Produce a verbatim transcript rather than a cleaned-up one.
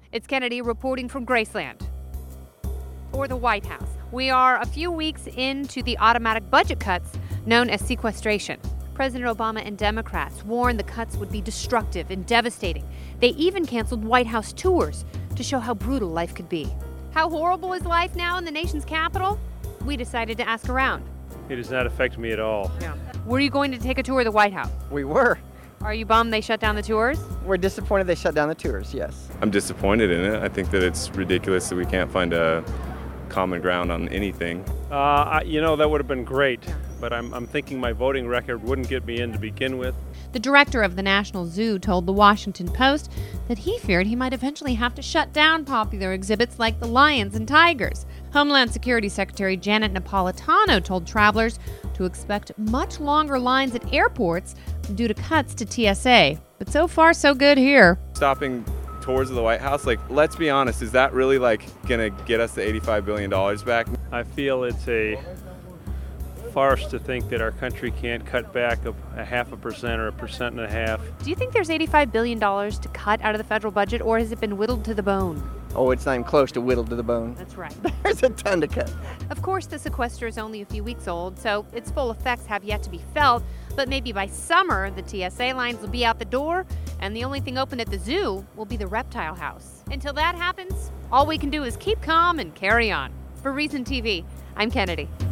It's Kennedy reporting from Graceland, or the White House. We are a few weeks into the automatic budget cuts known as sequestration. President Obama and Democrats warned the cuts would be destructive and devastating. They even canceled White House tours to show how brutal life could be. How horrible is life now in the nation's capital? We decided to ask around. It does not affect me at all. Yeah. Were you going to take a tour of the White House? We were. Are you bummed they shut down the tours? We're disappointed they shut down the tours, yes. I'm disappointed in it. I think that it's ridiculous that we can't find a common ground on anything. Uh, I, you know, that would have been great, but I'm, I'm thinking my voting record wouldn't get me in to begin with. The director of the National Zoo told the Washington Post that he feared he might eventually have to shut down popular exhibits like the lions and tigers. Homeland Security Secretary Janet Napolitano told travelers to expect much longer lines at airports due to cuts to T S A. But so far, so good here. Stopping tours of the White House, like, let's be honest, is that really, like, gonna get us the eighty-five billion dollars back? I feel it's a farce to think that our country can't cut back a, a half a percent or a percent and a half. Do you think there's eighty-five billion dollars to cut out of the federal budget, or has it been whittled to the bone? Oh, it's not even close to whittled to the bone. That's right. There's a ton to cut. Of course, the sequester is only a few weeks old, so its full effects have yet to be felt. But maybe by summer, the T S A lines will be out the door, and the only thing open at the zoo will be the reptile house. Until that happens, all we can do is keep calm and carry on. For Reason T V, I'm Kennedy.